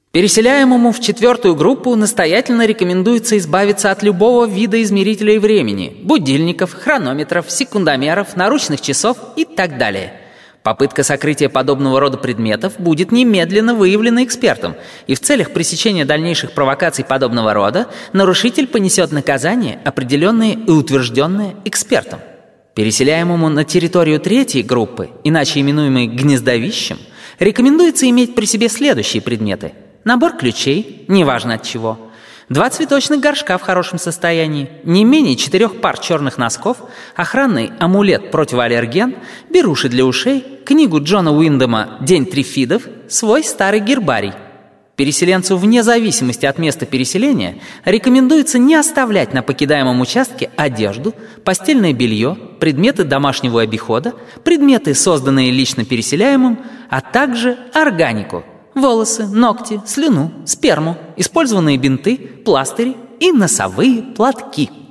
Переселяемому в 4-ю группу настоятельно рекомендуется избавиться от любого вида измерителей времени: будильников, хронометров, секундомеров, наручных часов и так далее. Попытка сокрытия подобного рода предметов будет немедленно выявлена экспертом, и в целях пресечения дальнейших провокаций подобного рода нарушитель понесет наказание, определенное и утвержденное экспертом. Переселяемому на территорию 3-й группы, иначе именуемой гнездовищем, рекомендуется иметь при себе следующие предметы: набор ключей, неважно от чего, 2 цветочных горшка в хорошем состоянии, не менее 4 пар черных носков, охранный амулет-противоаллерген, беруши для ушей, книгу Джона Уиндема «День трифидов», свой старый гербарий. Переселенцу вне зависимости от места переселения рекомендуется не оставлять на покидаемом участке одежду, постельное белье, предметы домашнего обихода, предметы, созданные лично переселяемым, а также органику: волосы, ногти, слюну, сперму, использованные бинты, пластыри и носовые платки.